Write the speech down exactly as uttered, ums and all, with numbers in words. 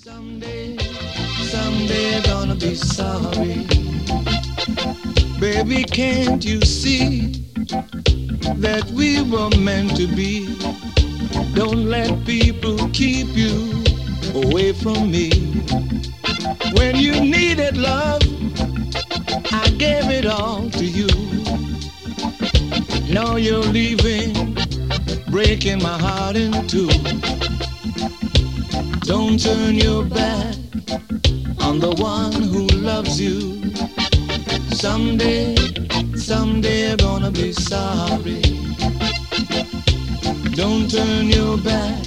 Someday, someday you're gonna be sorry. Baby, can't you see that we were meant to be? Don't let people keep you away from me. When you needed love, I gave it all to you. Now you're leaving, breaking my heart in two. Don't turn your back on the one who loves you. Someday, someday you're gonna be sorry. Don't turn your back